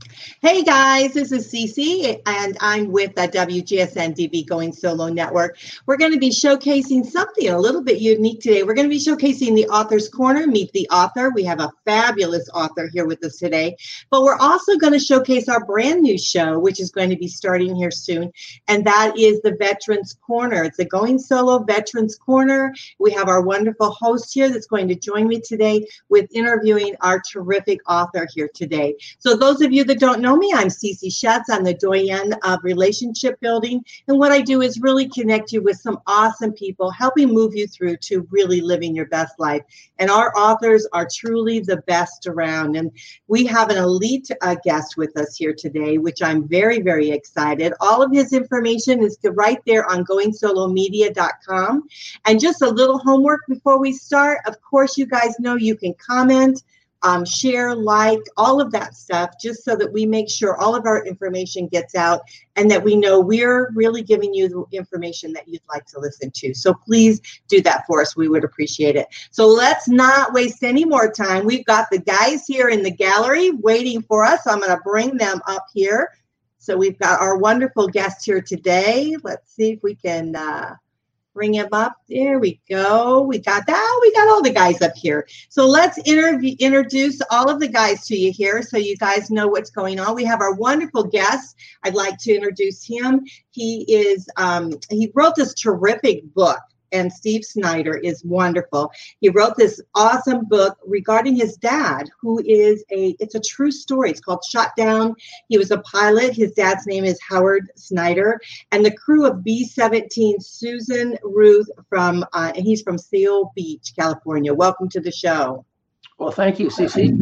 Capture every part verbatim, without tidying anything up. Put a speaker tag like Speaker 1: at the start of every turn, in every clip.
Speaker 1: Hey guys, this is Cece, and I'm with the W G S N D B Going Solo Network. We're going to be showcasing something a little bit unique today. We're going to be showcasing the Author's Corner, Meet the Author. We have a fabulous author here with us today, but we're also going to showcase our brand new show, which is going to be starting here soon, and that is the Veterans Corner. It's a Going Solo Veterans Corner. We have our wonderful host here that's going to join me today with interviewing our terrific author here today. So those of you that don't know me, I'm Cece Schatz. I'm the doyen of relationship building. And what I do is really connect you with some awesome people, helping move you through to really living your best life. And our authors are truly the best around. And we have an elite uh, guest with us here today, which I'm very, very excited. All of his information is right there on going solo media dot com. And just a little homework before we start. Of course, you guys know you can comment, Um, share, like, all of that stuff, just so that we make sure all of our information gets out and that we know we're really giving you the information that you'd like to listen to. So please do that for us. We would appreciate it. So let's not waste any more time. We've got the guys here in the gallery waiting for us. I'm going to bring them up here. So we've got our wonderful guest here today. Let's see if we can uh, bring him up. There we go. We got that. We got all the guys up here. So let's interview, introduce all of the guys to you here so you guys know what's going on. We have our wonderful guest. I'd like to introduce him. He is, um, he wrote this terrific book, and Steve Snyder is wonderful. He wrote this awesome book regarding his dad, who is a, it's a true story. It's called Shot Down. He was a pilot. His dad's name is Howard Snyder. And the crew of B seventeen, Susan Ruth from, uh, and he's from Seal Beach, California. Welcome to the show.
Speaker 2: Well, thank you, Cece.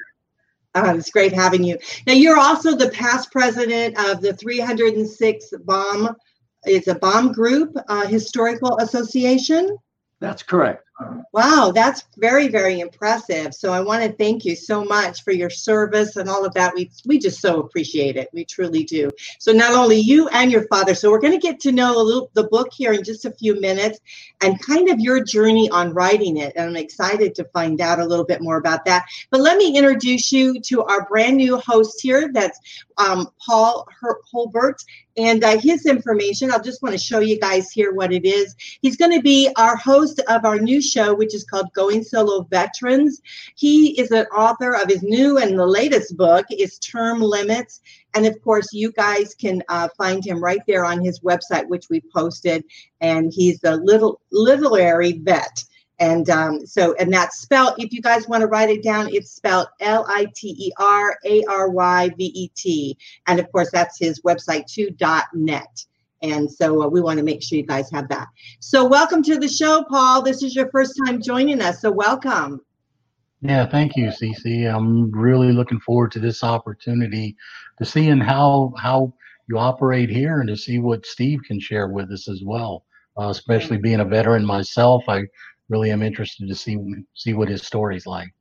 Speaker 1: Uh, it's great having you. Now, you're also the past president of the three hundred six Bomb, it's a bomb group, uh, historical association.
Speaker 2: That's correct.
Speaker 1: Wow, that's very, very impressive. So I want to thank you so much for your service and all of that. We we just so appreciate it. We truly do. So not only you and your father. So we're going to get to know a little the book here in just a few minutes and kind of your journey on writing it. And I'm excited to find out a little bit more about that. But let me introduce you to our brand new host here. That's um, Paul Holbert. And uh, his information, I'll just want to show you guys here what it is. He's going to be our host of our new show, which is called Going Solo Veterans. He is an author of his new and the latest book is Term Limits. And of course, you guys can uh, find him right there on his website, which we posted. And he's a little literary vet. And um, so, and that's spelled, if you guys want to write it down, it's spelled L I T E R A R Y V E T. And of course, that's his website too, dot net. And so uh, we want to make sure you guys have that. So welcome to the show, Paul. This is your first time joining us, so welcome.
Speaker 3: Yeah, thank you, Cece. I'm really looking forward to this opportunity to seeing how how you operate here and to see what Steve can share with us as well. Uh, especially being a veteran myself, I really am interested to see see what his story's like.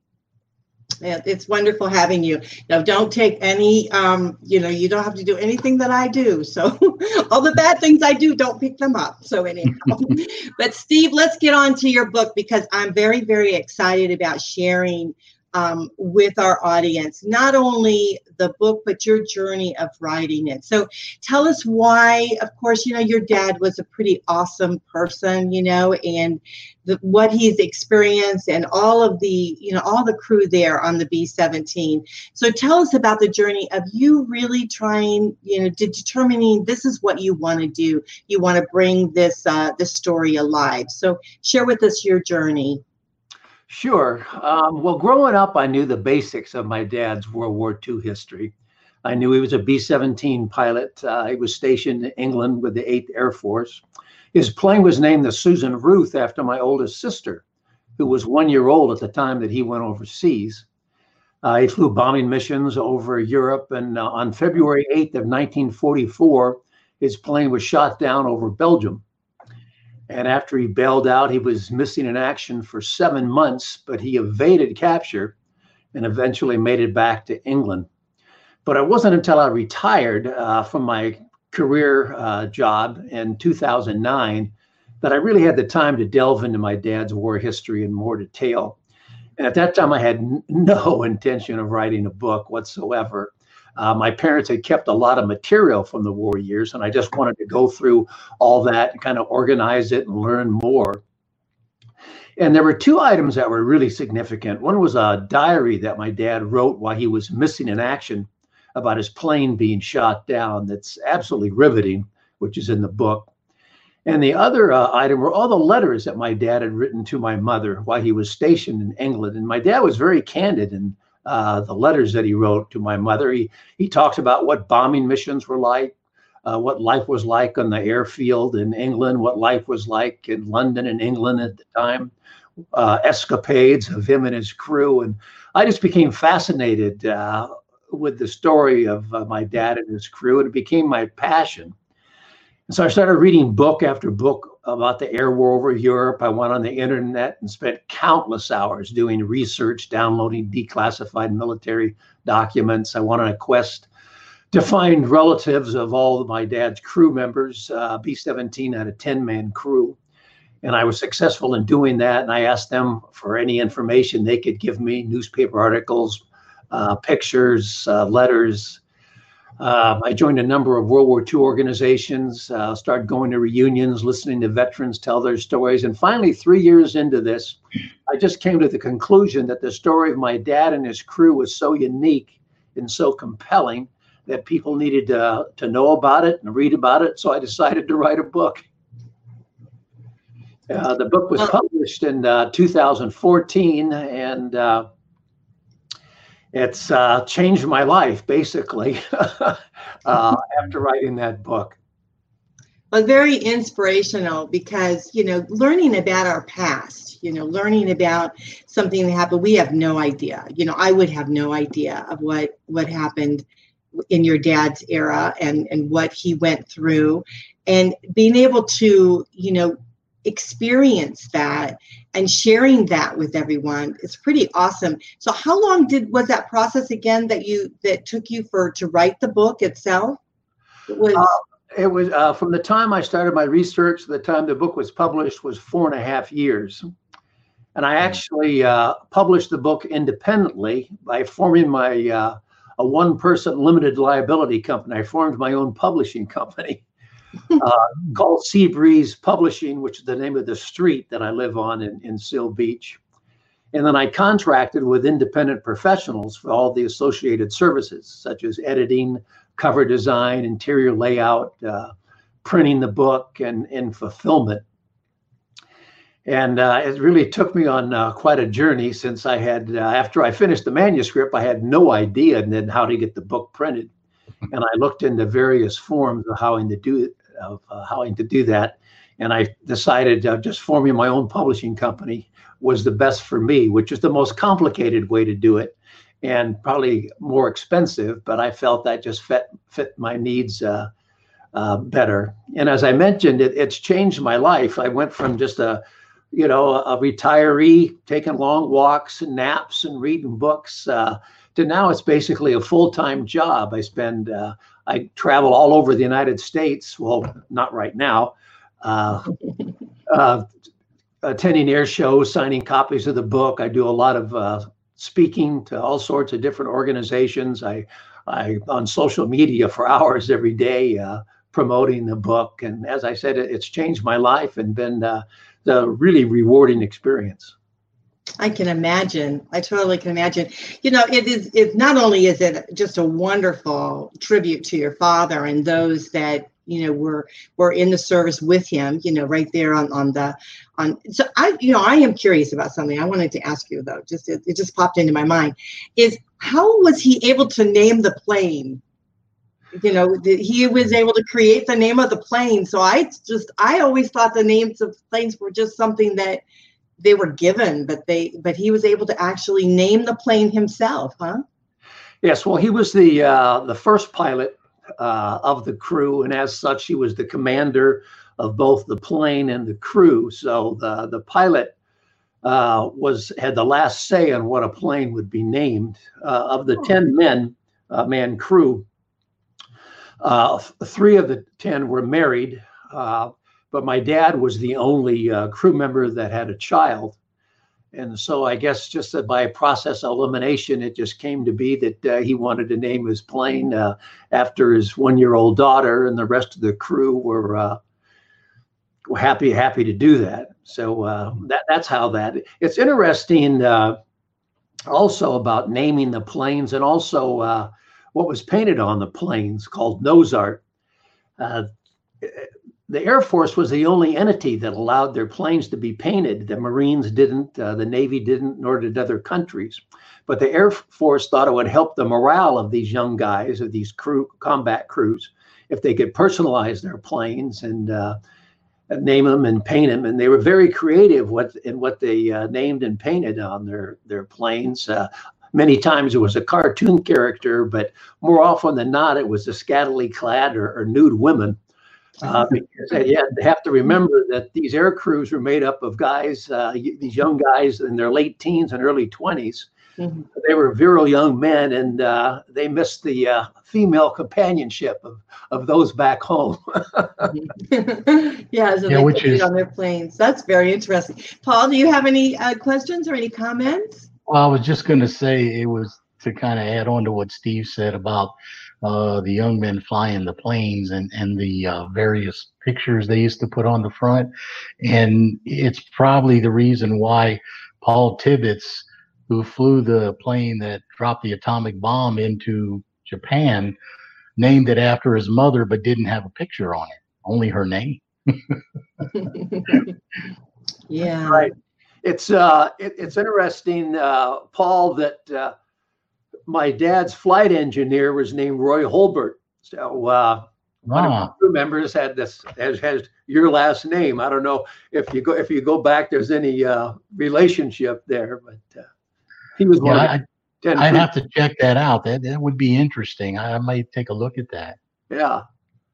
Speaker 1: Yeah, it's wonderful having you. Now, don't take any, um, you know, you don't have to do anything that I do. So all the bad things I do, don't pick them up. So anyhow, but Steve, let's get on to your book because I'm very, very excited about sharing um, with our audience, not only the book, but your journey of writing it. So tell us why, of course, you know, your dad was a pretty awesome person, you know, and the, what he's experienced and all of the, you know, all the crew there on the B seventeen. So tell us about the journey of you really trying, you know, to determining this is what you want to do. You want to bring this, uh, this story alive. So share with us your journey.
Speaker 2: Sure. Um, well, growing up, I knew the basics of my dad's World War Two history. I knew he was a B seventeen pilot. Uh, he was stationed in England with the eighth Air Force. His plane was named the Susan Ruth after my oldest sister, who was one year old at the time that he went overseas. Uh, he flew bombing missions over Europe, and uh, on February eighth of nineteen forty-four, his plane was shot down over Belgium. And after he bailed out, he was missing in action for seven months, but he evaded capture and eventually made it back to England. But it wasn't until I retired uh, from my career uh, job in two thousand nine that I really had the time to delve into my dad's war history in more detail. And at that time, I had n- no intention of writing a book whatsoever. Uh, my parents had kept a lot of material from the war years, and I just wanted to go through all that and kind of organize it and learn more. And there were two items that were really significant. One was a diary that my dad wrote while he was missing in action about his plane being shot down. That's absolutely riveting, which is in the book. And the other uh, item were all the letters that my dad had written to my mother while he was stationed in England. And my dad was very candid in uh, the letters that he wrote to my mother. He, he talks about what bombing missions were like, uh, what life was like on the airfield in England, what life was like in London and England at the time, uh, escapades of him and his crew. And I just became fascinated uh, with the story of uh, my dad and his crew, and it became my passion. And so I started reading book after book about the air war over Europe. I went on the internet and spent countless hours doing research, downloading declassified military documents. I went on a quest to find relatives of all of my dad's crew members. uh, B seventeen had a ten-man crew. And I was successful in doing that. And I asked them for any information they could give me, newspaper articles, uh, pictures, uh, letters. Uh, I joined a number of World War Two organizations, uh, started going to reunions, listening to veterans tell their stories. And finally, three years into this, I just came to the conclusion that the story of my dad and his crew was so unique and so compelling that people needed to, to know about it and read about it. So I decided to write a book. Uh, the book was published in uh, two thousand fourteen, and uh, it's uh, changed my life, basically, uh, after writing that book.
Speaker 1: Well, very inspirational because, you know, learning about our past, you know, learning about something that happened, we have no idea. You know, I would have no idea of what, what happened in your dad's era and, and what he went through. And being able to, you know, experience that and sharing that with everyone is pretty awesome. So how long did was that process again that you that took you for to write the book itself? It was
Speaker 2: uh, it was uh, from the time I started my research to the time the book was published was four and a half years. And I actually uh, published the book independently by forming my uh, a one-person limited liability company. I formed my own publishing company. uh, called Seabreeze Publishing, which is the name of the street that I live on in, in Seal Beach. And then I contracted with independent professionals for all the associated services, such as editing, cover design, interior layout, uh, printing the book, and, and fulfillment. And uh, it really took me on uh, quite a journey, since I had, uh, after I finished the manuscript, I had no idea then how to get the book printed. And I looked into various forms of how to do it. of uh, how to do that. And I decided uh, just forming my own publishing company was the best for me, which is the most complicated way to do it and probably more expensive, but I felt that just fit, fit my needs uh, uh, better. And as I mentioned, it, it's changed my life. I went from just a, you know, a retiree taking long walks and naps and reading books uh, to now it's basically a full-time job. I spend uh, I travel all over the United States. Well, not right now. Uh, uh, attending air shows, signing copies of the book. I do a lot of uh, speaking to all sorts of different organizations. I, I on social media for hours every day uh, promoting the book. And as I said, it, it's changed my life and been uh, the really rewarding experience.
Speaker 1: I can imagine. I totally can imagine. You know, it is, it not only is it just a wonderful tribute to your father and those that, you know, were, were in the service with him, you know, right there on, on the, on, so I, you know, I am curious about something I wanted to ask you though, just, it, it just popped into my mind is how was he able to name the plane? You know, the, he was able to create the name of the plane. So I just, I always thought the names of planes were just something that they were given, but they, but he was able to actually name the plane himself, huh?
Speaker 2: Yes, well, he was the uh, the first pilot uh, of the crew, and as such, he was the commander of both the plane and the crew. So the the pilot uh, was had the last say on what a plane would be named. Uh, of the ten men, uh, man crew, uh, three of the ten were married. Uh, But my dad was the only uh, crew member that had a child. And so I guess just that by process of elimination, it just came to be that uh, he wanted to name his plane uh, after his one-year-old daughter, and the rest of the crew were uh, happy happy to do that. So uh, that that's how that. It's interesting uh, also about naming the planes, and also uh, what was painted on the planes called nose art. Uh, the Air Force was the only entity that allowed their planes to be painted. The Marines didn't, uh, the Navy didn't, nor did other countries. But the Air Force thought it would help the morale of these young guys, of these crew combat crews, if they could personalize their planes and uh, name them and paint them. And they were very creative what in what they uh, named and painted on their their planes. Uh, many times it was a cartoon character, but more often than not, it was a scantily clad or, or nude women. Uh, because you have to remember that these air crews were made up of guys, uh, these young guys in their late teens and early twenties. Mm-hmm. They were virile young men, and uh, they missed the uh, female companionship of, of those back home.
Speaker 1: yeah, so
Speaker 3: yeah,
Speaker 1: they
Speaker 3: which is
Speaker 1: on their planes. That's very interesting. Paul, do you have any uh, questions or any comments?
Speaker 3: Well, I was just going to say, it was to kind of add on to what Steve said about uh, the young men flying the planes and, and the uh, various pictures they used to put on the front. And it's probably the reason why Paul Tibbets, who flew the plane that dropped the atomic bomb into Japan, named it after his mother, but didn't have a picture on it, only her name.
Speaker 1: yeah.
Speaker 2: Right. It's uh, it, it's interesting, uh, Paul, that uh, my dad's flight engineer was named Roy Holbert. So uh, one of
Speaker 3: Ah.
Speaker 2: the crew members had this has has your last name. I don't know if you go if you go back, there's any uh, relationship there, but uh, he was one.
Speaker 3: Yeah,
Speaker 2: of the
Speaker 3: I,
Speaker 2: ten
Speaker 3: I'd
Speaker 2: crew-
Speaker 3: have to check that out. That that would be interesting. I, I might take a look at that.
Speaker 2: Yeah.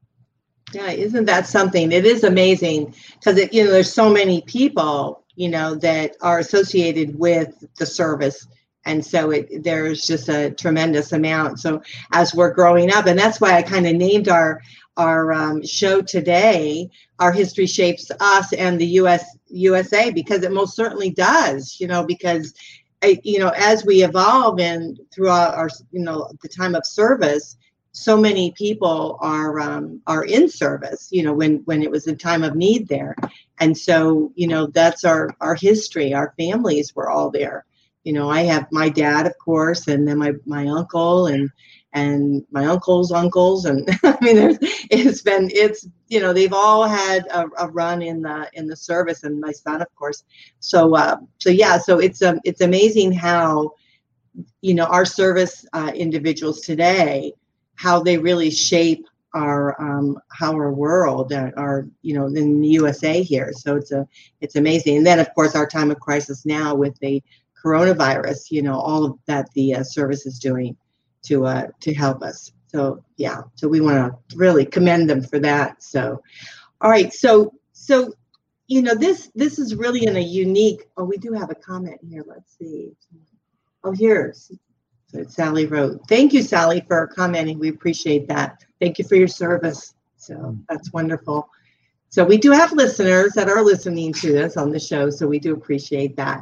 Speaker 1: Yeah, isn't that something? It is amazing because it, you know, there's so many people, you know, that are associated with the service. And so it, there's just a tremendous amount. So as we're growing up, and that's why I kind of named our our um, show today, Our History Shapes Us and the U S U S A, because it most certainly does, you know, because, I, you know, as we evolve and throughout our, you know, the time of service, so many people are um, are in service, you know, when when it was a time of need there. And so, you know, that's our our history. Our families were all there. You know, I have my dad, of course, and then my my uncle and and my uncle's uncles. And I mean, there's, it's been it's, you know, they've all had a, a run in the in the service, and my son, of course. So uh, so, yeah, so it's um, it's amazing how, you know, our service uh, individuals today, how they really shape our um, how our world, uh, our, you know, in the U S A here. So it's a it's amazing. And then, of course, our time of crisis now with the coronavirus, you know, all of that the uh, service is doing to uh, to help us. So yeah, so we want to really commend them for that. So, all right, so so you know, this this is really in a unique. Oh, we do have a comment here. Let's see. Oh, here's. So Sally wrote, thank you, Sally, for commenting. We appreciate that. Thank you for your service. So that's wonderful. So we do have listeners that are listening to this on the show, so we do appreciate that.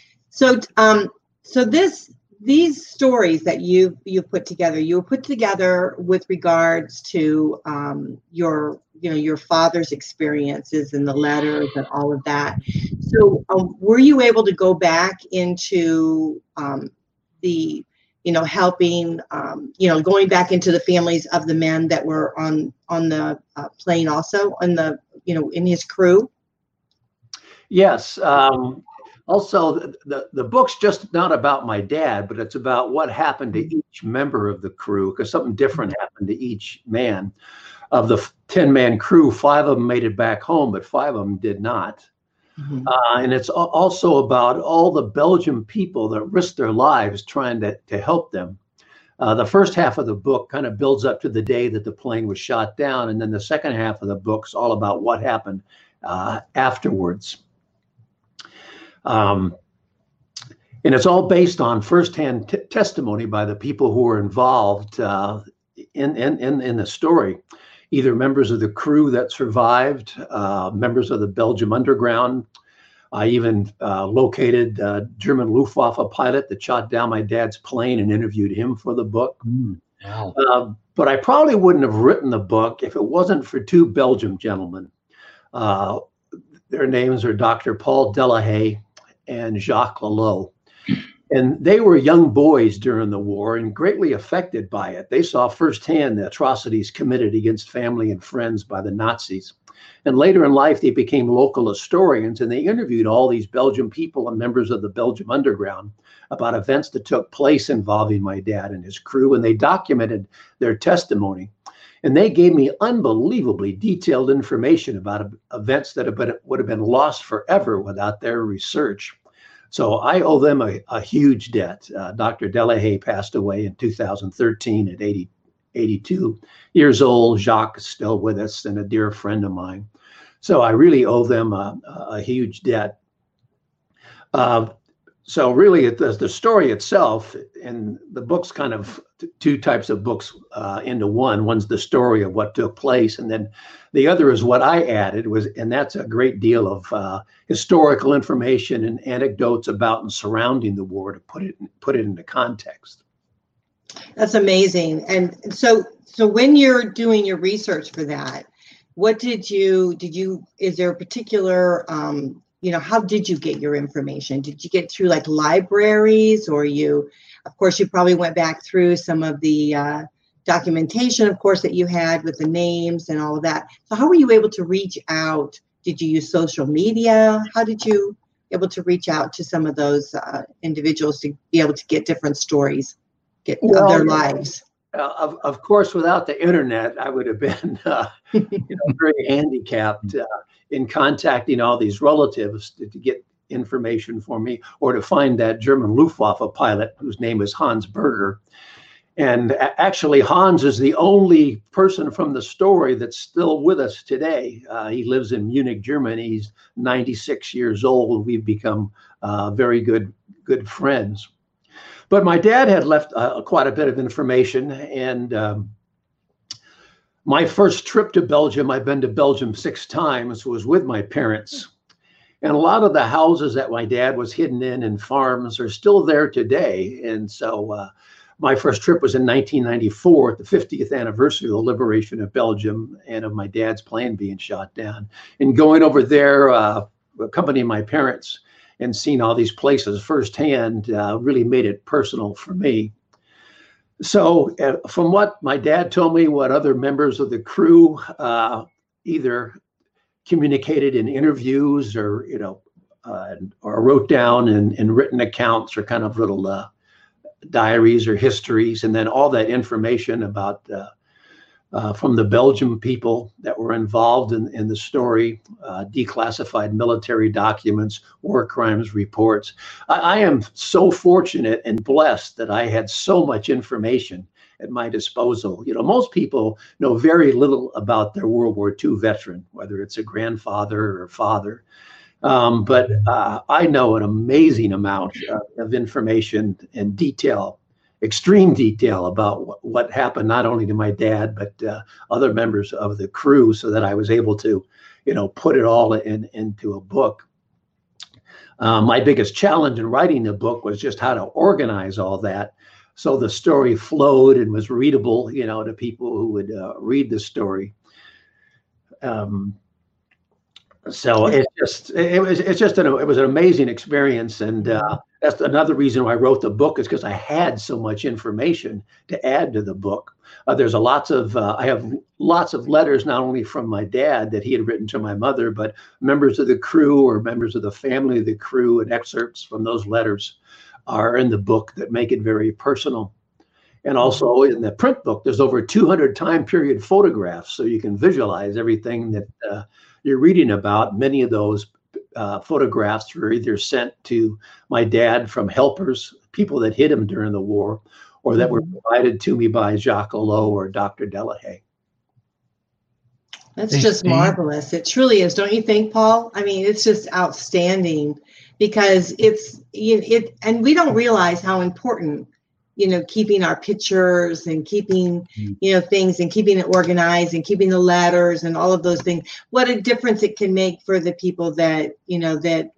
Speaker 1: So um, so this these stories that you you put together, you put together with regards to um, your you know your father's experiences and the letters and all of that. So um, were you able to go back into um, the you know, helping, um, you know, going back into the families of the men that were on on the uh, plane, also on the, you know, in his crew?
Speaker 2: Yes. Um, also, the, the, the book's just not about my dad, but it's about what happened to each member of the crew, because something different happened to each man. Of the ten-man crew, five of them made it back home, but five of them did not. Mm-hmm. Uh, and it's also about all the Belgian people that risked their lives trying to, to help them. Uh, the first half of the book kind of builds up to the day that the plane was shot down. And then the second half of the book's all about what happened uh, afterwards. Um, and it's all based on firsthand t- testimony by the people who were involved uh, in, in, in, in the story. Either members of the crew that survived, uh, members of the Belgium Underground, I even uh, located a German Luftwaffe pilot that shot down my dad's plane and interviewed him for the book.
Speaker 3: Mm, wow.
Speaker 2: Uh, but I probably wouldn't have written the book if it wasn't for two Belgian gentlemen. Uh, their names are Doctor Paul Delahaye and Jacques Lelot. And they were young boys during the war and greatly affected by it. They saw firsthand the atrocities committed against family and friends by the Nazis. And later in life, they became local historians, and they interviewed all these Belgian people and members of the Belgium underground about events that took place involving my dad and his crew, and they documented their testimony. And they gave me unbelievably detailed information about events that have been, would have been lost forever without their research. So I owe them a, a huge debt. Uh, Doctor Delahaye passed away in two thousand thirteen at eighty, eighty-two years old. Jacques is still with us and a dear friend of mine. So I really owe them a, a huge debt. Uh, so really, it, the, the story itself, and the book's kind of t- two types of books uh, into one. One's the story of what took place, and then the other is what I added, was, and that's a great deal of uh, historical information and anecdotes about and surrounding the war to put it put it into context.
Speaker 1: That's amazing. And so, so when you're doing your research for that, what did you did you? Is there a particular um, you know, how did you get your information? Did you get through like libraries, or you, of course, you probably went back through some of the uh, documentation, of course, that you had with the names and all of that. So how were you able to reach out? Did you use social media? How did you able to reach out to some of those uh, individuals to be able to get different stories get, well, of their lives?
Speaker 2: Uh, of, of course, without the internet, I would have been uh, you know, very handicapped uh, in contacting all these relatives to, to get information for me, or to find that German Luftwaffe pilot whose name is Hans Berger. And a- actually, Hans is the only person from the story that's still with us today. Uh, he lives in Munich, Germany. He's ninety-six years old. We've become uh, very good, good friends. But my dad had left uh, quite a bit of information, and um, my first trip to Belgium, I've been to Belgium six times, was with my parents. And a lot of the houses that my dad was hidden in and farms are still there today. And so uh, my first trip was in nineteen ninety-four, at the fiftieth anniversary of the liberation of Belgium and of my dad's plane being shot down. And going over there, uh, accompanying my parents, and seeing all these places firsthand uh, really made it personal for me. So uh, from what my dad told me, what other members of the crew uh, either communicated in interviews, or, you know, uh, or wrote down in, in written accounts, or kind of little uh, diaries or histories, and then all that information about uh, Uh, from the Belgian people that were involved in, in the story, uh, declassified military documents, war crimes reports. I, I am so fortunate and blessed that I had so much information at my disposal. You know, most people know very little about their World War Two veteran, whether it's a grandfather or father. Um, but uh, I know an amazing amount uh, of information and detail, extreme detail about what, what happened, not only to my dad, but uh, other members of the crew, so that I was able to, you know, put it all in into a book. Uh, my biggest challenge in writing the book was just how to organize all that, so the story flowed and was readable, you know, to people who would uh, read the story. Um, so it's just, it was, it's just, an, it was an amazing experience. And uh, that's another reason why I wrote the book, is because I had so much information to add to the book. Uh, there's a lots of, uh, I have lots of letters, not only from my dad that he had written to my mother, but members of the crew or members of the family of the crew, and excerpts from those letters are in the book that make it very personal. And also in the print book, there's over two hundred time period photographs, so you can visualize everything that uh, you're reading about. Many of those uh, photographs were either sent to my dad from helpers, people that hit him during the war, or that were provided to me by Jacques Lelot or Doctor Delahaye.
Speaker 1: That's just marvelous. It truly is, don't you think, Paul? I mean, it's just outstanding, because it's it, it and we don't realize how important, you know, keeping our pictures and keeping, you know, things and keeping it organized and keeping the letters and all of those things, what a difference it can make for the people that, you know, that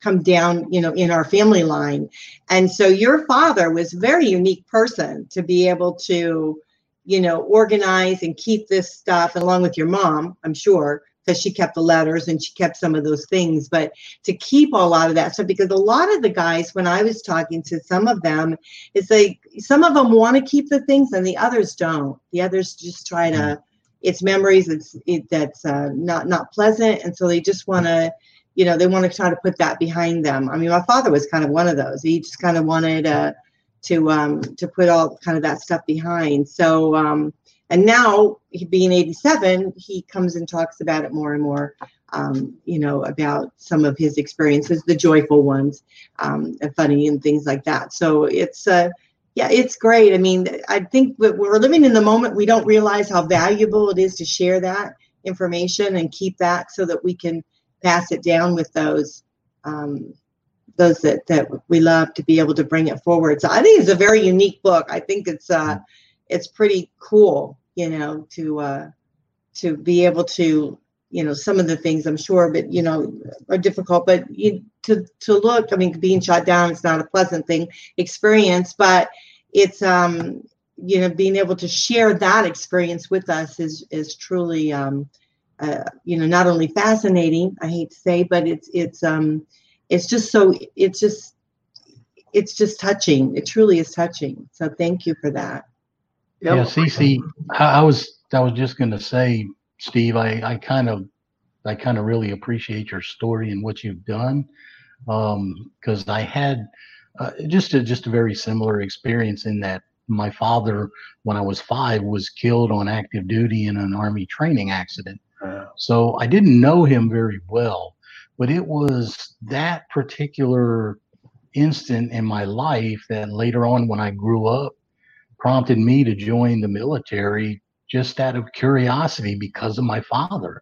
Speaker 1: come down, you know, in our family line. And so your father was a very unique person to be able to, you know, organize and keep this stuff, along with your mom, I'm sure, because she kept the letters and she kept some of those things, but to keep a lot of that stuff, because a lot of the guys, when I was talking to some of them, it's like some of them want to keep the things and the others don't. The others just try to, it's memories it's it, that's uh, not not pleasant, and so they just want to, you know, they want to try to put that behind them. I mean, my father was kind of one of those. He just kind of wanted uh, to um, to put all kind of that stuff behind. So, um, and now he being eighty-seven, he comes and talks about it more and more, um, you know, about some of his experiences, the joyful ones, um, and funny and things like that. So it's, uh, yeah, it's great. I mean, I think we're living in the moment. We don't realize how valuable it is to share that information and keep that so that we can pass it down with those um, those that, that we love, to be able to bring it forward. So I think it's a very unique book. I think it's uh, it's pretty cool, you know, to uh, to be able to, you know, some of the things I'm sure, but, you know, are difficult, but you, to, to look, I mean, being shot down, it's not a pleasant thing experience, but it's, um, you know, being able to share that experience with us is, is truly, um, uh, you know, not only fascinating, I hate to say, but it's, it's, um, it's just so, it's just, it's just touching. It truly is touching. So thank you for that.
Speaker 3: Yeah, Cece, I, I was, I was just going to say, Steve, I, I kind of, I kind of really appreciate your story and what you've done, because um, I had uh, just a just a very similar experience in that my father, when I was five, was killed on active duty in an Army training accident. Wow. So I didn't know him very well, but it was that particular instant in my life that later on, when I grew up, prompted me to join the military just out of curiosity because of my father.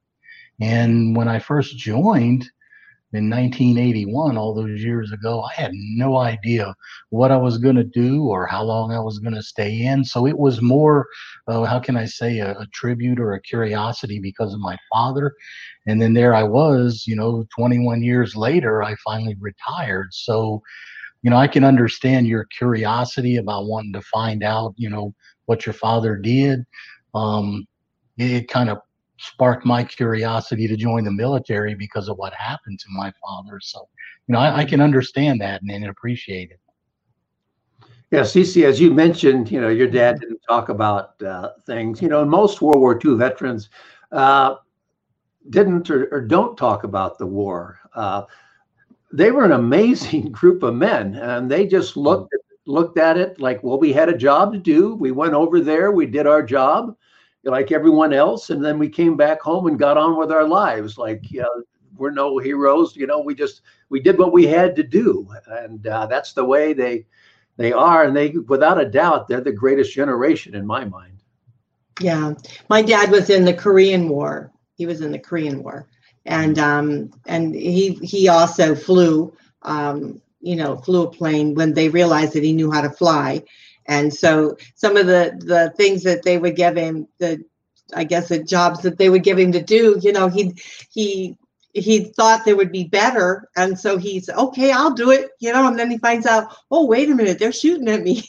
Speaker 3: And when I first joined in nineteen eighty-one, all those years ago, I had no idea what I was going to do or how long I was going to stay in. So it was more, uh, how can I say, a, a tribute or a curiosity because of my father. And then there I was, you know, twenty-one years later, I finally retired. So, you know, I can understand your curiosity about wanting to find out, you know, what your father did. Um, it, it kind of sparked my curiosity to join the military because of what happened to my father. So, you know, I, I can understand that and, and appreciate it.
Speaker 2: Yeah, Cece, as you mentioned, you know, your dad didn't talk about uh, things. You know, most World War Two veterans uh, didn't or, or don't talk about the war. Uh, they were an amazing group of men, and they just looked at, looked at it like, well, we had a job to do. We went over there, we did our job like everyone else, and then we came back home and got on with our lives. Like, you know, we're no heroes. You know, we just we did what we had to do, and uh, that's the way they they are. And they, without a doubt, they're the greatest generation in my mind.
Speaker 1: Yeah, my dad was in the Korean War. He was in the Korean War, and um, and he he also flew. Um, you know, flew a plane when they realized that he knew how to fly. And so some of the, the things that they would give him, the, I guess the jobs that they would give him to do, you know, he, he, he thought they would be better. And so he's, okay, I'll do it, you know, and then he finds out, oh, wait a minute, they're shooting at me.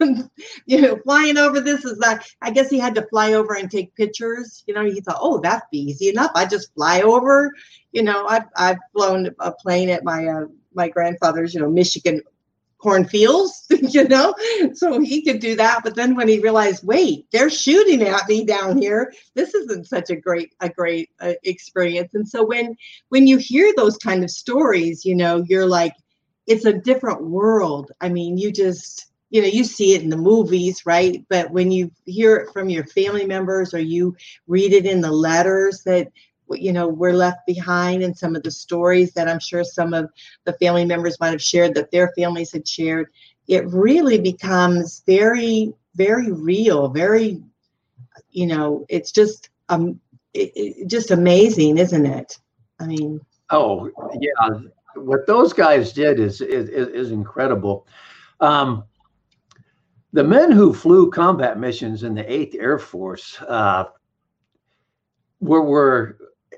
Speaker 1: You know, flying over this is that, I guess he had to fly over and take pictures. You know, he thought, oh, that'd be easy enough. I just fly over. You know, I've, I've flown a plane at my, uh, my grandfather's, you know, Michigan cornfields, you know, so he could do that. But then when he realized, wait, they're shooting at me down here, this isn't such a great, a great uh, experience. And so when, when you hear those kind of stories, you know, you're like, it's a different world. I mean, you just, you know, you see it in the movies, right? But when you hear it from your family members, or you read it in the letters that, you know, were left behind, and some of the stories that I'm sure some of the family members might have shared that their families had shared, it really becomes very, very real, very, you know, it's just, um, it, it, just amazing, isn't it? I mean.
Speaker 2: Oh, yeah. What those guys did is, is, is incredible. Um, the men who flew combat missions in the eighth Air Force uh, were, were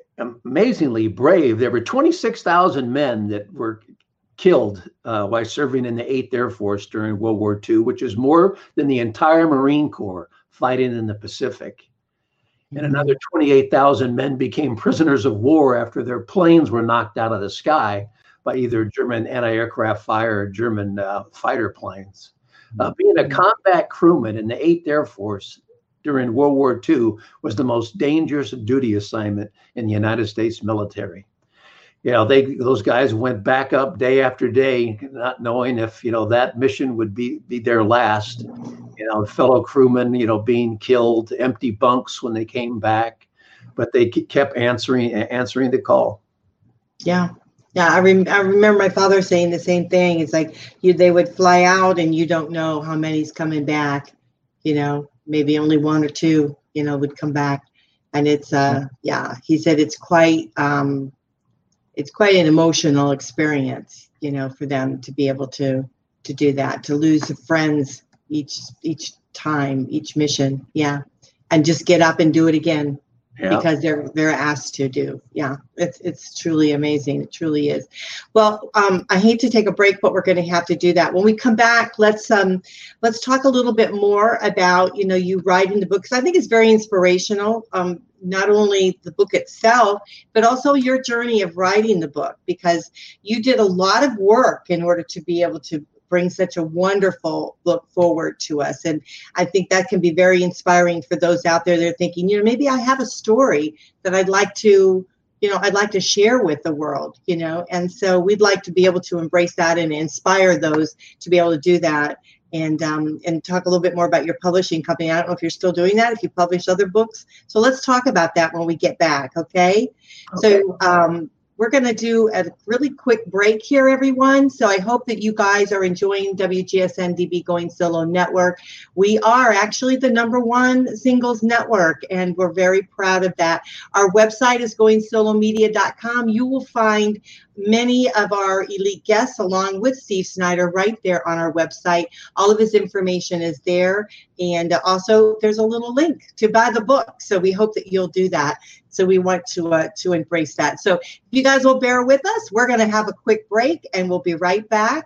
Speaker 2: amazingly brave. There were twenty-six thousand men that were killed uh, while serving in the eighth Air Force during World War Two, which is more than the entire Marine Corps fighting in the Pacific. And another twenty-eight thousand men became prisoners of war after their planes were knocked out of the sky by either German anti-aircraft fire or German uh, fighter planes. Uh, being a combat crewman in the eighth Air Force during World War Two was the most dangerous duty assignment in the United States military. You know, they those guys went back up day after day, not knowing if, you know, that mission would be be their last. You know, fellow crewmen, you know, being killed, empty bunks when they came back, but they kept answering answering the call.
Speaker 1: Yeah. Yeah, I, rem- I remember my father saying the same thing. It's like you they would fly out and you don't know how many's coming back. You know, maybe only one or two, you know, would come back. And it's, uh, yeah, he said it's quite, um, it's quite an emotional experience, you know, for them to be able to, to do that, to lose friends each, each time, each mission. Yeah. And just get up and do it again. Yeah. Because they're they're asked to do. Yeah, it's it's truly amazing. It truly is. Well, um, I hate to take a break, but we're going to have to do that. When we come back, let's um let's talk a little bit more about, you know, you writing the book, because I think it's very inspirational. Um, not only the book itself, but also your journey of writing the book, because you did a lot of work in order to be able to bring such a wonderful book forward to us. And I think that can be very inspiring for those out there that are thinking, you know, maybe I have a story that I'd like to, you know, I'd like to share with the world, you know, and so we'd like to be able to embrace that and inspire those to be able to do that. And um, and talk a little bit more about your publishing company. I don't know if you're still doing that, if you publish other books. So let's talk about that when we get back, okay? okay. So um, we're going to do a really quick break here, everyone. So I hope that you guys are enjoying W G S N D B Going Solo Network. We are actually the number one singles network, and we're very proud of that. Our website is going solo media dot com. You will find many of our elite guests along with Steve Snyder right there on our website. All of his information is there. And also there's a little link to buy the book. So we hope that you'll do that. So we want to uh, to embrace that. So if you guys will bear with us, we're going to have a quick break and we'll be right back.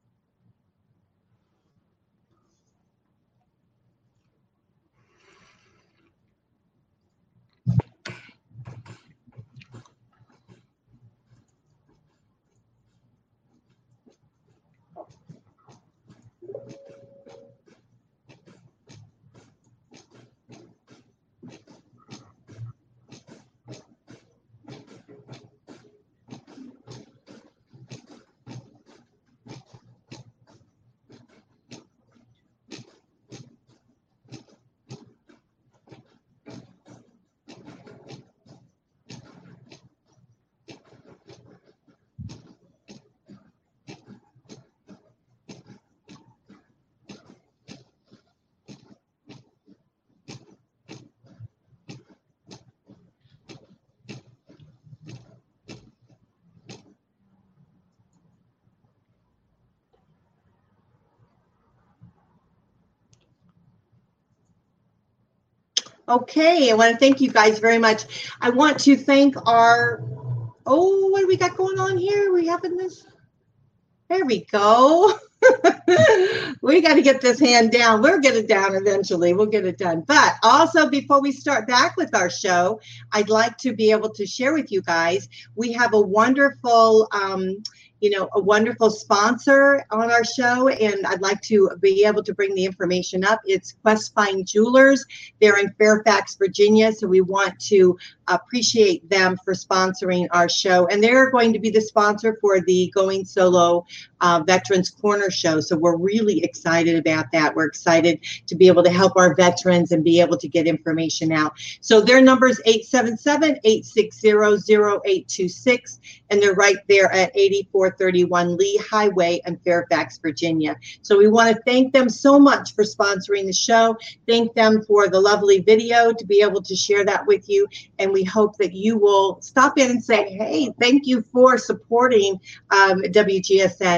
Speaker 1: Okay, I want to thank you guys very much. I want to thank our, oh, what do we got going on here? We having this? There we go. We got to get this hand down. We'll get it down eventually. We'll get it done. But also, before we start back with our show, I'd like to be able to share with you guys, we have a wonderful, um, you know, a wonderful sponsor on our show, and I'd like to be able to bring the information up. It's Questfine Jewelers. They're in Fairfax, Virginia, so we want to appreciate them for sponsoring our show. And they're going to be the sponsor for the Going Solo uh, Veterans Corner show, so we're really excited about that. We're excited to be able to help our veterans and be able to get information out. So their number is eight seven seven, eight six zero, zero eight two six, and they're right there at eighty-four thirty-one Lee Highway in Fairfax, Virginia. So we want to thank them so much for sponsoring the show. Thank them for the lovely video to be able to share that with you. And we hope that you will stop in and say, hey, thank you for supporting um, W G S N.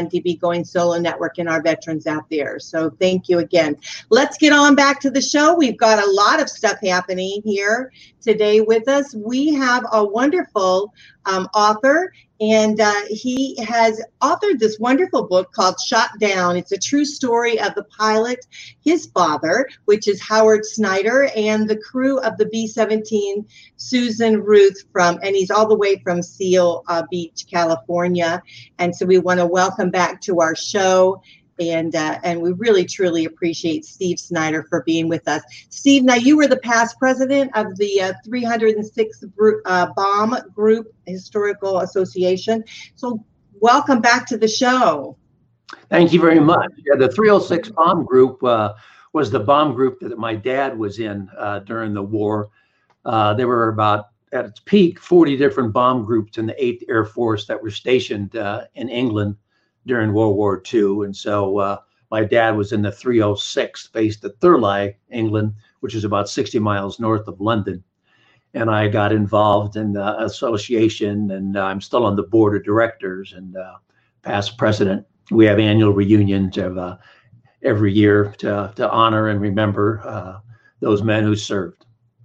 Speaker 1: and D B Going Solo Network and our veterans out there. So thank you again. Let's get on back to the show. We've got a lot of stuff happening here today with us. We have a wonderful um, author, and uh, he has authored this wonderful book called Shot Down. It's a true story of the pilot, his father, which is Howard Snyder, and the crew of the B seventeen Susan Ruth from, and he's all the way from Seal uh, Beach, California. And so we want to welcome back to our show. And uh, and we really, truly appreciate Steve Snyder for being with us. Steve, now you were the past president of the uh, three hundred sixth uh, Bomb Group Historical Association. So welcome back to the show.
Speaker 2: Thank you very much. Yeah, the three oh six Bomb Group uh, was the bomb group that my dad was in uh, during the war. Uh, there were about, at its peak, forty different bomb groups in the eighth Air Force that were stationed uh, in England during World War Two. And so uh, my dad was in the three oh six, based at Thurleigh, England, which is about sixty miles north of London. And I got involved in the association, and uh, I'm still on the board of directors and uh, past president. We have annual reunions of uh, every year to, to honor and remember uh, those men who served.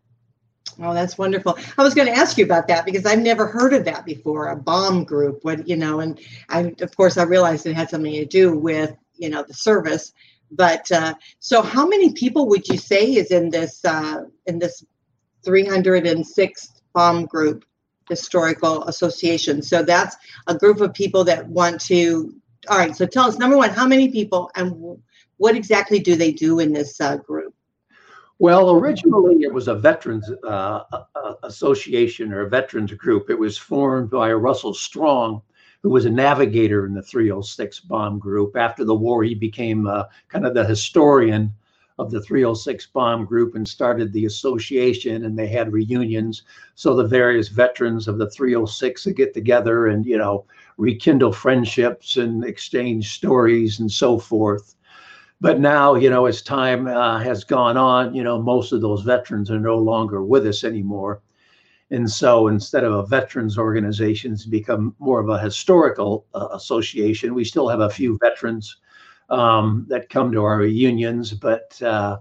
Speaker 1: Oh, that's wonderful. I was going to ask you about that because I've never heard of that before, a bomb group. What, you know, and I, of course, I realized it had something to do with, you know, the service. But uh, so how many people would you say is in this uh, in this three hundred sixth Bomb Group Historical Association? So that's a group of people that want to. All right. So tell us, number one, how many people and what exactly do they do in this uh, group?
Speaker 2: Well, originally it was a veterans uh, association or a veterans group. It was formed by Russell Strong, who was a navigator in the three oh six Bomb Group. After the war, he became uh, kind of the historian of the three oh six Bomb Group and started the association, and they had reunions. So the various veterans of the three oh six would get together and, you know, rekindle friendships and exchange stories and so forth. But now, you know, as time uh, has gone on, you know, most of those veterans are no longer with us anymore. And so instead of a veterans organization, it's become more of a historical uh, association. We still have a few veterans um, that come to our reunions, but uh,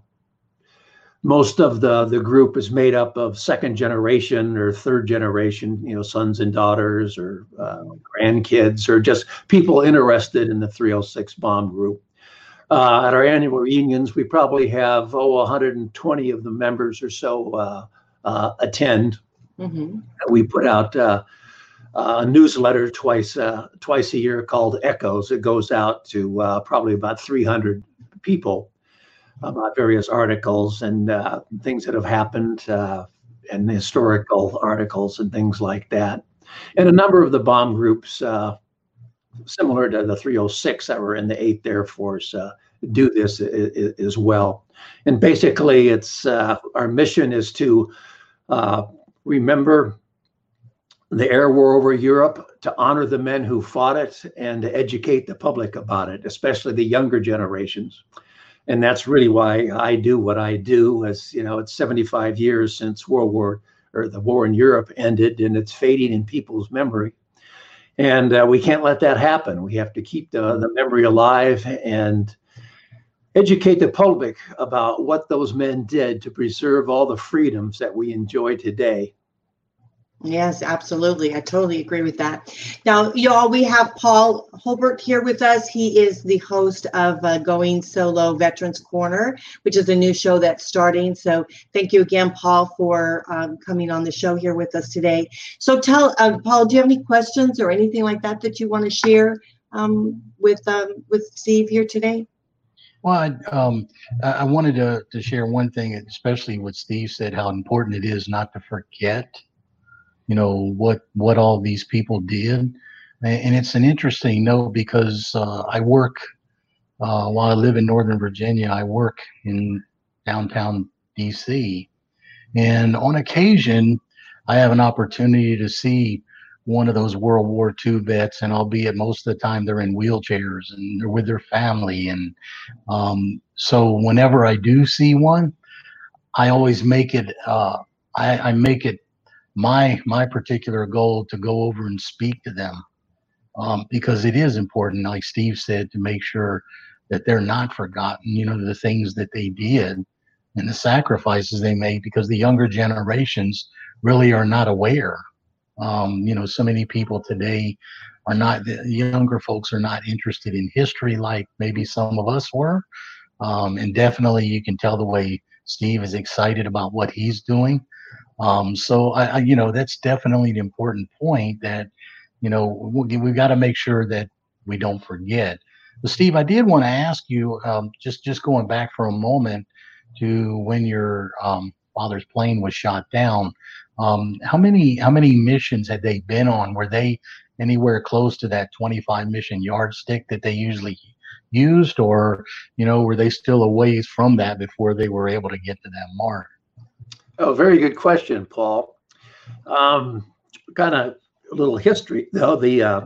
Speaker 2: most of the, the group is made up of second generation or third generation, you know, sons and daughters or uh, grandkids or just people interested in the three oh six Bomb Group. Uh, at our annual reunions, we probably have, oh, one hundred twenty of the members or so uh, uh, attend. Mm-hmm. We put out uh, a newsletter twice uh, twice a year called Echoes. It goes out to uh, probably about three hundred people about various articles and uh, things that have happened uh, and historical articles and things like that. And a number of the bomb groups, uh, similar to the three oh six that were in the eighth Air Force, uh, do this as well. And basically, it's uh, our mission is to uh, remember the air war over Europe, to honor the men who fought it, and to educate the public about it, especially the younger generations. And that's really why I do what I do. As you know, it's seventy-five years since World War or the war in Europe ended, and it's fading in people's memory. And uh, we can't let that happen. We have to keep the, the memory alive and educate the public about what those men did to preserve all the freedoms that we enjoy today.
Speaker 1: Yes, absolutely. I totally agree with that. Now, y'all, we have Paul Holbert here with us. He is the host of uh, Going Solo Veterans Corner, which is a new show that's starting. So thank you again, Paul, for um, coming on the show here with us today. So tell, uh, Paul, do you have any questions or anything like that that you want to share um, with um, with Steve here today?
Speaker 3: Well, I, um, I wanted to, to share one thing, especially what Steve said, how important it is not to forget, you know, what what all these people did. And it's an interesting note because uh, I work, uh, while I live in Northern Virginia, I work in downtown D C. And on occasion, I have an opportunity to see one of those World War Two vets, and albeit most of the time they're in wheelchairs and they're with their family. And um, so whenever I do see one, I always make it, uh, I, I make it my my particular goal to go over and speak to them um, because it is important, like Steve said, to make sure that they're not forgotten, you know, the things that they did and the sacrifices they made, because the younger generations really are not aware. Um, you know, so many people today are not, the younger folks are not interested in history like maybe some of us were. Um, and definitely you can tell the way Steve is excited about what he's doing. Um, so, I, I, you know, that's definitely the important point, that, you know, we, we've got to make sure that we don't forget. But Steve, I did want to ask you, um, just, just going back for a moment to when your um, father's plane was shot down. Um, how many how many missions had they been on? Were they anywhere close to that twenty-five mission yardstick that they usually used, or, you know, were they still a ways from that before they were able to get to that mark?
Speaker 2: Oh, very good question, Paul. Um, kind of a little history, though. The uh,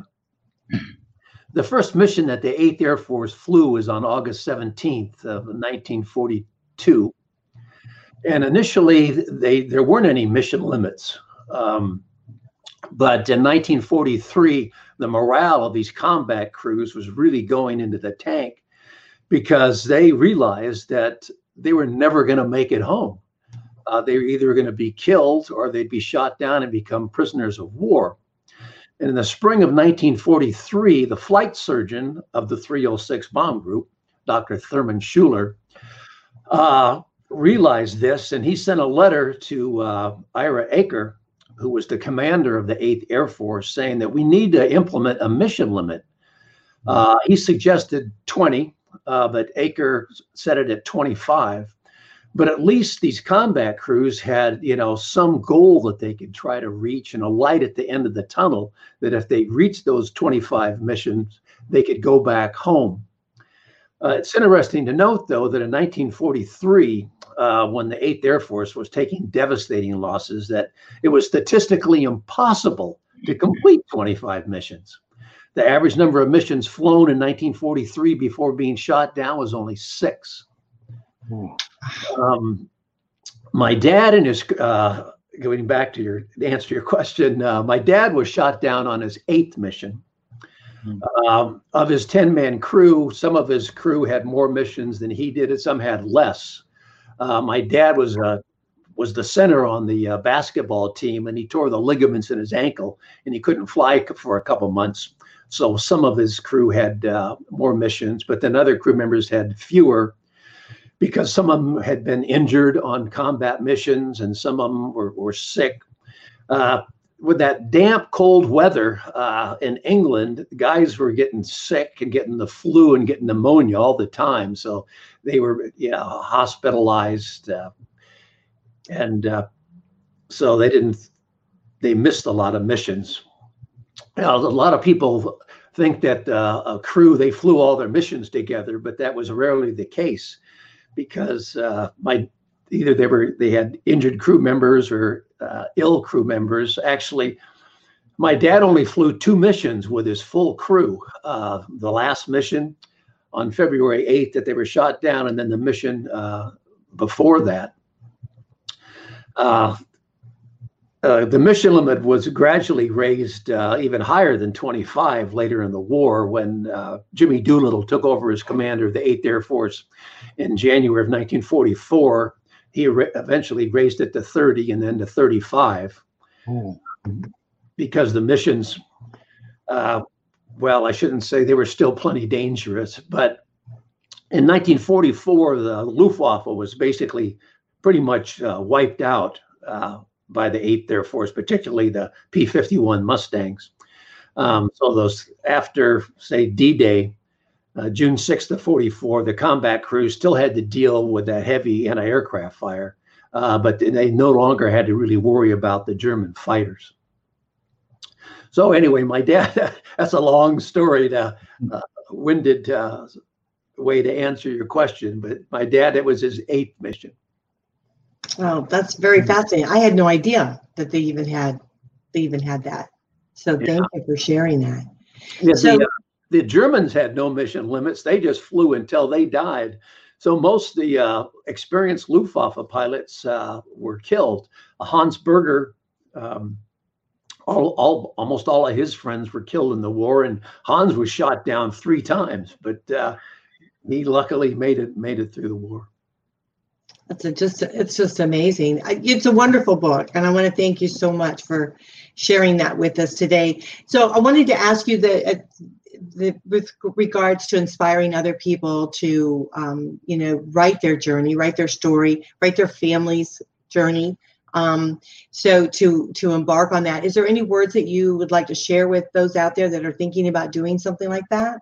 Speaker 2: the first mission that the eighth Air Force flew was on August seventeenth of nineteen forty-two. And initially, they there weren't any mission limits. Um, but in nineteen forty-three, the morale of these combat crews was really going into the tank, because they realized that they were never going to make it home. Uh, they were either going to be killed or they'd be shot down and become prisoners of war. And in the spring of nineteen forty-three, the flight surgeon of the three oh six bomb group, Doctor Thurman Schuler, uh, realized this, and he sent a letter to uh, Ira Eaker, who was the commander of the eighth Air Force, saying that we need to implement a mission limit. Uh, he suggested twenty, uh, but Eaker set it at twenty-five. But at least these combat crews had, you know, some goal that they could try to reach, and a light at the end of the tunnel, that if they reached those twenty-five missions, they could go back home. Uh, it's interesting to note, though, that in nineteen forty-three, uh, when the eighth Air Force was taking devastating losses, that it was statistically impossible to complete twenty-five missions. The average number of missions flown in nineteen forty-three before being shot down was only six. Um, my dad and his, uh, going back to your to answer your question, uh, my dad was shot down on his eighth mission. Um, of his ten-man crew, some of his crew had more missions than he did, and some had less. Uh, my dad was uh, was the center on the uh, basketball team, and he tore the ligaments in his ankle, and he couldn't fly for a couple months. So some of his crew had uh, more missions, but then other crew members had fewer, because some of them had been injured on combat missions, and some of them were, were sick. Uh, with that damp, cold weather uh, in England, guys were getting sick and getting the flu and getting pneumonia all the time. So they were, you know, hospitalized. Uh, and uh, so they didn't, they missed a lot of missions. Now, a lot of people think that uh, a crew, they flew all their missions together, but that was rarely the case, because uh, my either they were they had injured crew members or uh, ill crew members. Actually, my dad only flew two missions with his full crew. Uh, the last mission on February eighth that they were shot down, and then the mission uh, before that. Uh, uh, the mission limit was gradually raised uh, even higher than twenty-five later in the war, when uh, Jimmy Doolittle took over as commander of the eighth Air Force in January of nineteen forty-four. He re- eventually raised it to thirty and then to thirty-five. Ooh. Because the missions, uh, well, I shouldn't say they were still plenty dangerous, but in nineteen forty-four, the Luftwaffe was basically pretty much uh, wiped out uh, by the eighth Air Force, particularly the P fifty-one Mustangs. Um, so those, after, say, D-Day, Uh, June sixth of forty-four, the combat crews still had to deal with that heavy anti-aircraft fire, uh, but they no longer had to really worry about the German fighters. So anyway, my dad, that's a long story, to uh, winded uh, way to answer your question, but my dad, it was his eighth mission.
Speaker 1: Oh, that's very fascinating. I had no idea that they even had, they even had that. So thank yeah. you for sharing that.
Speaker 2: Yeah,
Speaker 1: so,
Speaker 2: the, uh, The Germans had no mission limits. They just flew until they died. So most of the uh, experienced Luftwaffe pilots uh, were killed. Hans Berger um, all, all almost all of his friends were killed in the war, and Hans was shot down three times, but uh, he luckily made it made it through the war.
Speaker 1: That's a, just it's just amazing. It's a wonderful book, and I want to thank you so much for sharing that with us today. So I wanted to ask you the, uh, the with regards to inspiring other people to um, you know, write their journey, write their story, write their family's journey. Um, so to to embark on that, is there any words that you would like to share with those out there that are thinking about doing something like that?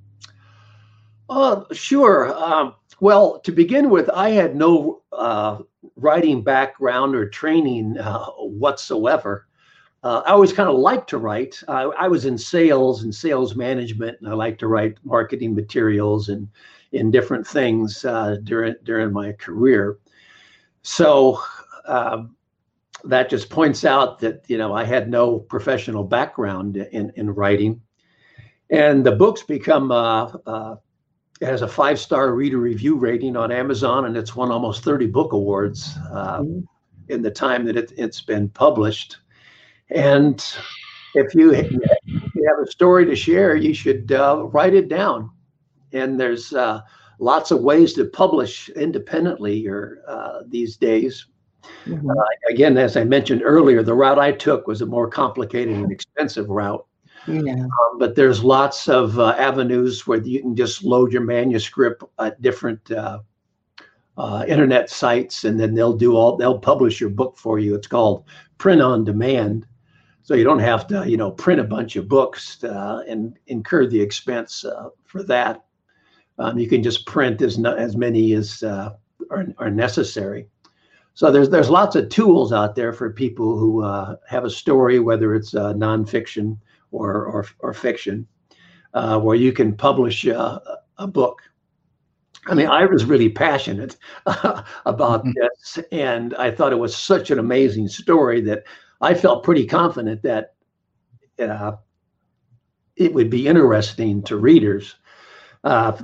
Speaker 2: Oh, sure. Um, well, to begin with, I had no uh, writing background or training uh, whatsoever. Uh, I always kind of liked to write. Uh, I was in sales and sales management, and I like to write marketing materials and in different things uh, during during my career. So um, that just points out that, you know, I had no professional background in in writing, and the book's become uh, uh, it has a five-star reader review rating on Amazon, and it's won almost thirty book awards uh, mm-hmm. in the time that it, it's been published. And if you, if you have a story to share, you should uh, write it down. And there's uh, lots of ways to publish independently or uh, these days. Mm-hmm. Uh, again, as I mentioned earlier, the route I took was a more complicated and expensive route. Yeah. Um, but there's lots of uh, avenues where you can just load your manuscript at different uh, uh, internet sites, and then they'll do all, they'll publish your book for you. It's called print on demand. So you don't have to, you know, print a bunch of books uh, and incur the expense uh, for that. Um, you can just print as no, as many as uh, are, are necessary. So there's there's lots of tools out there for people who uh, have a story, whether it's uh, nonfiction or or, or fiction, uh, where you can publish uh, a book. I mean, I was really passionate about mm-hmm. this, and I thought it was such an amazing story that I felt pretty confident that uh, it would be interesting to readers. Uh,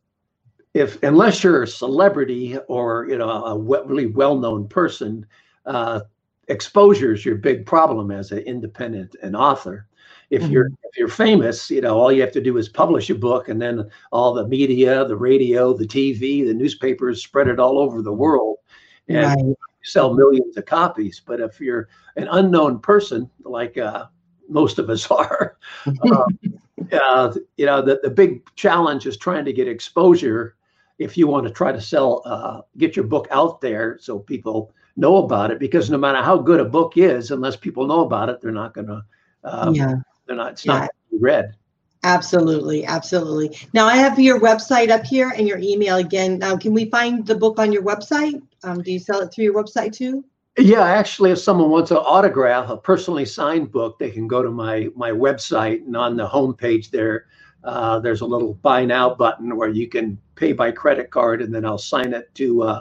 Speaker 2: if unless you're a celebrity or, you know, a really well-known person, uh, exposure is your big problem as an independent and author. If mm-hmm. you're if you're famous, you know, all you have to do is publish a book, and then all the media, the radio, the T V, the newspapers spread it all over the world, and right. sell millions of copies. But if you're an unknown person, like uh, most of us are, uh, uh, you know, the, the big challenge is trying to get exposure if you want to try to sell, uh, get your book out there so people know about it. Because no matter how good a book is, unless people know about it, they're not going to. Um, yeah. They're not. It's yeah. not read.
Speaker 1: Absolutely, absolutely. Now I have your website up here and your email again. Now, can we find the book on your website? Um, do you sell it through your website too?
Speaker 2: Yeah, actually, if someone wants an autograph, a personally signed book, they can go to my my website, and on the homepage there, uh, there's a little buy now button where you can pay by credit card, and then I'll sign it to uh,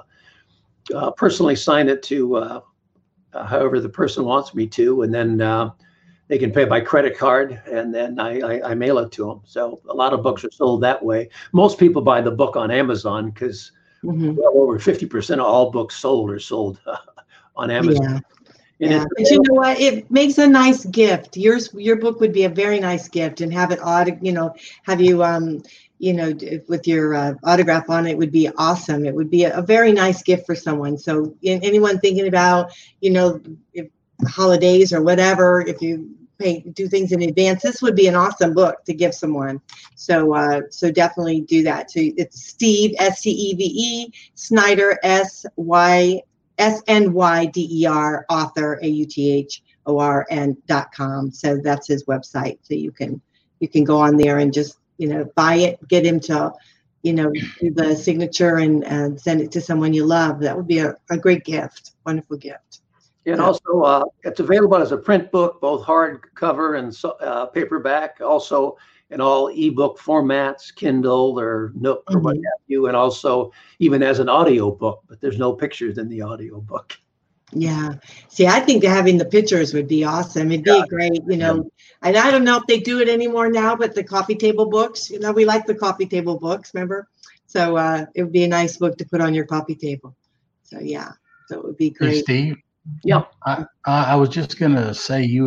Speaker 2: uh, personally sign it to uh, uh, however the person wants me to, and then. Uh, They can pay by credit card, and then I, I, I mail it to them. So a lot of books are sold that way. Most people buy the book on Amazon because mm-hmm. well over fifty percent of all books sold are sold uh, on Amazon.
Speaker 1: Yeah. Yeah. But you know what? It makes a nice gift. Yours, your book would be a very nice gift, and have it auto, you know, have you, um, you know, with your uh, autograph on it would be awesome. It would be a, a very nice gift for someone. So in, anyone thinking about, you know, if holidays or whatever, if you pay, do things in advance, this would be an awesome book to give someone. So uh, so definitely do that. So it's Steve, S T E V E, Snyder, S Y S N Y D E R, author, A U T H O R N dot com. So that's his website. So you can you can go on there and just, you know, buy it, get him to, you know, do the signature and, and send it to someone you love. That would be a, a great gift. Wonderful gift.
Speaker 2: And also, uh, it's available as a print book, both hardcover and uh, paperback, also in all ebook formats, Kindle or Nook or mm-hmm. what have you, and also even as an audio book, but there's no pictures in the audio book.
Speaker 1: Yeah. See, I think having the pictures would be awesome. It'd be yeah. great, you know, yeah. and I don't know if they do it anymore now, but the coffee table books, you know, we like the coffee table books, remember? So uh, it would be a nice book to put on your coffee table. So, yeah, so it would be great.
Speaker 3: Hey, Steve.
Speaker 2: Yeah,
Speaker 3: I, I was just gonna say you had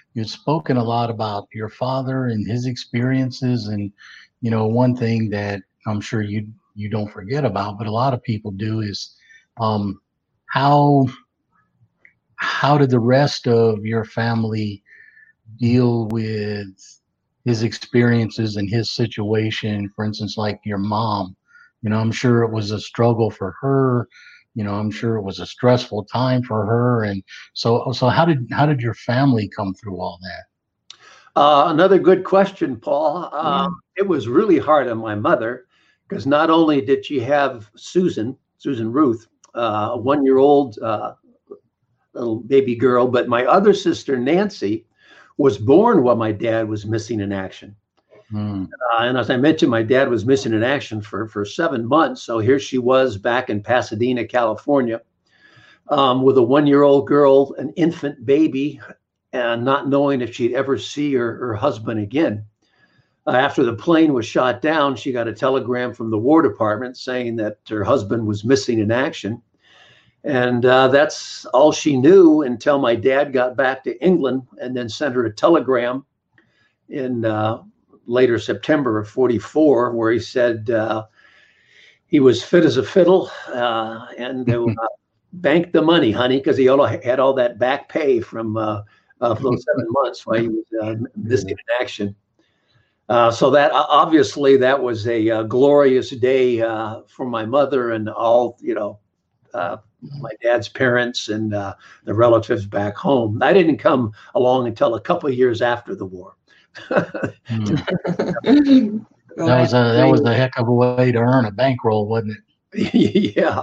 Speaker 3: you've spoken a lot about your father and his experiences, and you know, one thing that I'm sure you you don't forget about, but a lot of people do, is um, how how did the rest of your family deal with his experiences and his situation? For instance, like your mom, you know, I'm sure it was a struggle for her. You know, I'm sure it was a stressful time for her. And so, so how did how did your family come through all that?
Speaker 2: Uh, another good question, Paul. Uh,
Speaker 1: Yeah.
Speaker 2: it was really hard on my mother, because not only did she have Susan, Susan Ruth, uh, a one-year-old uh, little baby girl, but my other sister, Nancy, was born while my dad was missing in action.
Speaker 3: Hmm.
Speaker 2: Uh, and as I mentioned, my dad was missing in action for, for seven months. So here she was back in Pasadena, California, um, with a one-year-old girl, an infant baby, and not knowing if she'd ever see her, her husband again. Uh, after the plane was shot down, she got a telegram from the War Department saying that her husband was missing in action. And uh, that's all she knew until my dad got back to England and then sent her a telegram in uh, later September of forty-four, where he said uh, he was fit as a fiddle uh, and uh, banked the money, honey, because he all had all that back pay from uh, uh, for those seven months while he was uh, missing in action. Uh, so that obviously that was a, uh glorious day uh, for my mother and all, you know, uh, my dad's parents and uh, the relatives back home. I didn't come along until a couple of years after the war.
Speaker 3: Hmm. That was a that was a heck of a way to earn a bankroll, wasn't
Speaker 2: it? Yeah.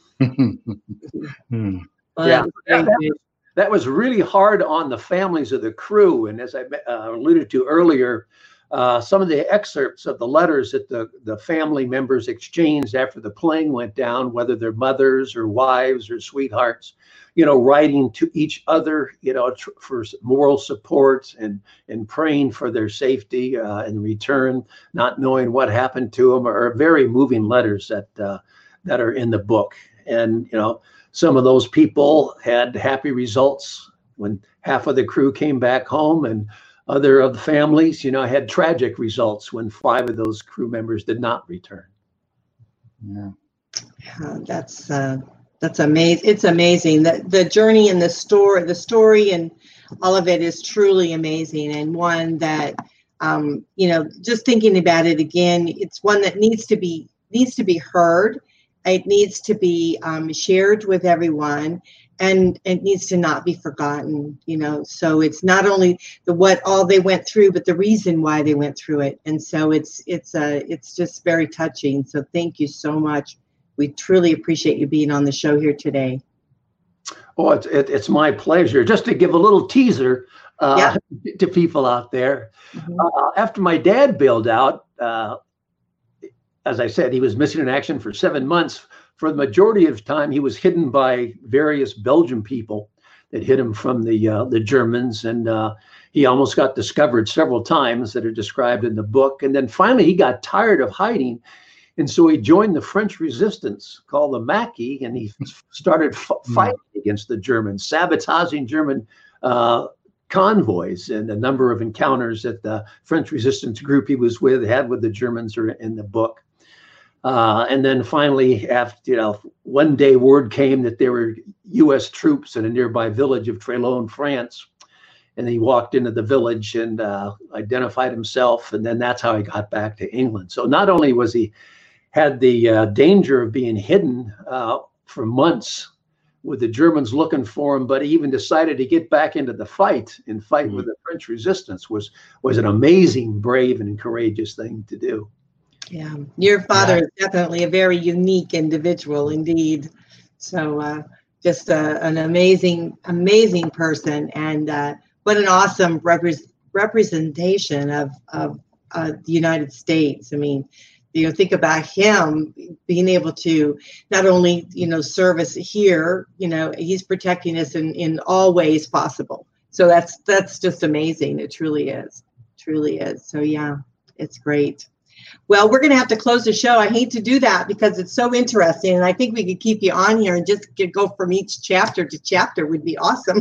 Speaker 3: Hmm.
Speaker 2: Yeah. That, that, was, that was really hard on the families of the crew. And as I uh, alluded to earlier, uh, some of the excerpts of the letters that the, the family members exchanged after the plane went down, whether they're mothers or wives or sweethearts, you know, writing to each other, you know, tr- for moral support and, and praying for their safety uh, in return, not knowing what happened to them, are very moving letters that, uh, that are in the book. And, you know, some of those people had happy results when half of the crew came back home, and other of the families, you know, had tragic results when five of those crew members did not return.
Speaker 3: Yeah,
Speaker 1: yeah that's uh, that's amazing. It's amazing that the journey and the story, the story, and all of it is truly amazing, and one that um, you know, just thinking about it again, it's one that needs to be needs to be heard. It needs to be um, shared with everyone, and it needs to not be forgotten, you know. So it's not only the what all they went through, but the reason why they went through it. And so it's it's uh, it's just very touching. So thank you so much. We truly appreciate you being on the show here today.
Speaker 2: Oh, it's it, it's my pleasure. Just to give a little teaser uh, yeah. to people out there, mm-hmm. uh, after my dad bailed out. Uh, As I said, he was missing in action for seven months. For the majority of the time, he was hidden by various Belgian people that hid him from the uh, the Germans. And uh, he almost got discovered several times that are described in the book. And then finally, he got tired of hiding. And so he joined the French resistance called the Maquis, and he started f- fighting mm. against the Germans, sabotaging German uh, convoys. And a number of encounters that the French resistance group he was with had with the Germans are in the book. Uh, and then finally, after, you know, one day word came that there were U S troops in a nearby village of Trélon, France. And he walked into the village and uh, identified himself. And then that's how he got back to England. So not only was he had the uh, danger of being hidden uh, for months with the Germans looking for him, but he even decided to get back into the fight and fight mm-hmm. with the French resistance was, was an amazing, brave and courageous thing to do.
Speaker 1: Yeah, your father yeah. is definitely a very unique individual indeed. So uh, just uh, an amazing, amazing person. And uh, what an awesome repre- representation of, of uh, the United States. I mean, you know, think about him being able to not only, you know, service here, you know, he's protecting us in, in all ways possible. So that's that's just amazing. It truly is. Truly is. So, yeah, it's great. Well, we're going to have to close the show. I hate to do that because it's so interesting. And I think we could keep you on here and just get, go from each chapter to chapter would be awesome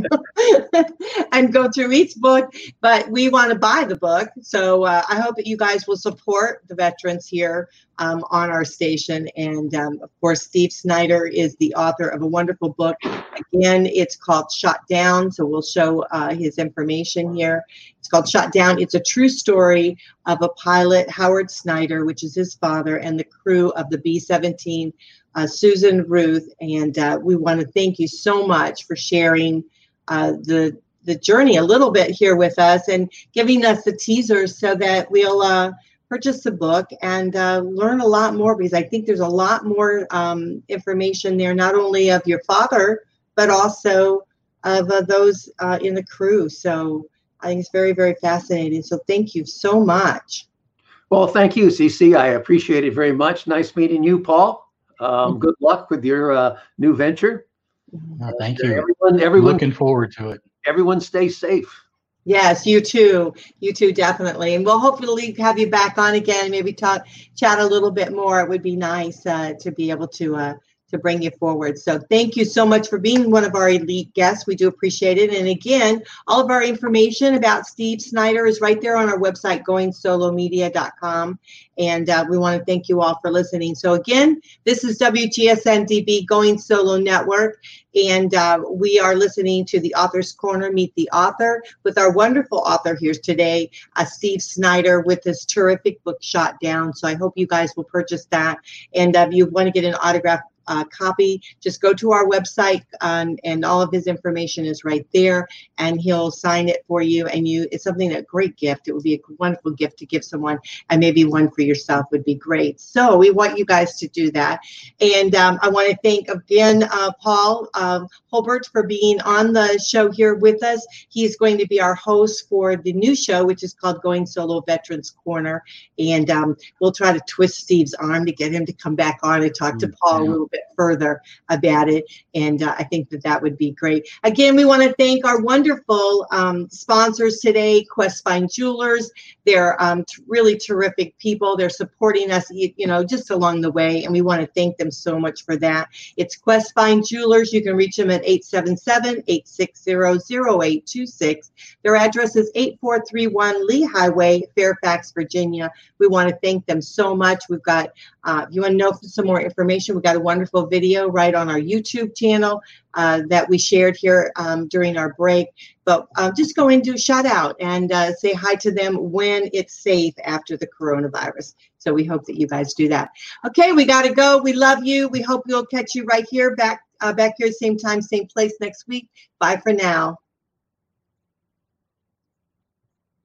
Speaker 1: and go through each book. But we want to buy the book. So uh, I hope that you guys will support the veterans here um, on our station. And um, of course, Steve Snyder is the author of a wonderful book. Again, it's called Shot Down. So we'll show uh, his information here. It's called Shot Down. It's a true story of a pilot, Howard Snyder, which is his father, and the crew of the B seventeen, uh, Susan Ruth. And uh, we want to thank you so much for sharing uh, the the journey a little bit here with us and giving us the teasers so that we'll uh, purchase the book and uh, learn a lot more, because I think there's a lot more um, information there, not only of your father, but also of uh, those uh, in the crew. So I think it's very, very fascinating. So thank you so much.
Speaker 2: Well, thank you, Cece. I appreciate it very much. Nice meeting you, Paul. Um, good luck with your uh, new venture.
Speaker 3: Oh, thank you.
Speaker 2: Everyone, everyone,
Speaker 3: looking forward to it.
Speaker 2: Everyone stay safe.
Speaker 1: Yes, you too. You too, definitely. And we'll hopefully have you back on again, maybe talk, chat a little bit more. It would be nice uh, to be able to uh, to bring you forward. So thank you so much for being one of our elite guests. We do appreciate it. And again, all of our information about Steve Snyder is right there on our website, going solo media dot com. And uh, we want to thank you all for listening. So again, this is W G S N D B Going Solo Network. And uh, we are listening to the Author's Corner, Meet the Author, with our wonderful author here today, uh, Steve Snyder, with his terrific book, Shot Down. So I hope you guys will purchase that. And uh, if you want to get an autograph Uh, copy, just go to our website um, and all of his information is right there, and he'll sign it for you. And you, it's something, a great gift. It would be a wonderful gift to give someone, and maybe one for yourself would be great. So we want you guys to do that. And um, I want to thank again uh, Paul um, Holbert for being on the show here with us. He's going to be our host for the new show, which is called Going Solo Veterans Corner. And um, we'll try to twist Steve's arm to get him to come back on and talk to Paul a little bit further about it, and uh, I think that that would be great. Again, we want to thank our wonderful um, sponsors today, Quest Fine Jewelers. They're um, t- really terrific people. They're supporting us, you, you know, just along the way, and we want to thank them so much for that. It's Quest Fine Jewelers. You can reach them at eight seven seven, eight six zero, zero eight two six. Their address is eight four three one Lee Highway, Fairfax, Virginia. We want to thank them so much. We've got, uh, if you want to know some more information, we've got a wonderful video right on our YouTube channel uh, that we shared here um, during our break. But uh, just go and do a shout out and uh, say hi to them when it's safe after the coronavirus. So we hope that you guys do that. Okay, we got to go. We love you. We hope we'll catch you right here back, uh, back here, same time, same place next week. Bye for now.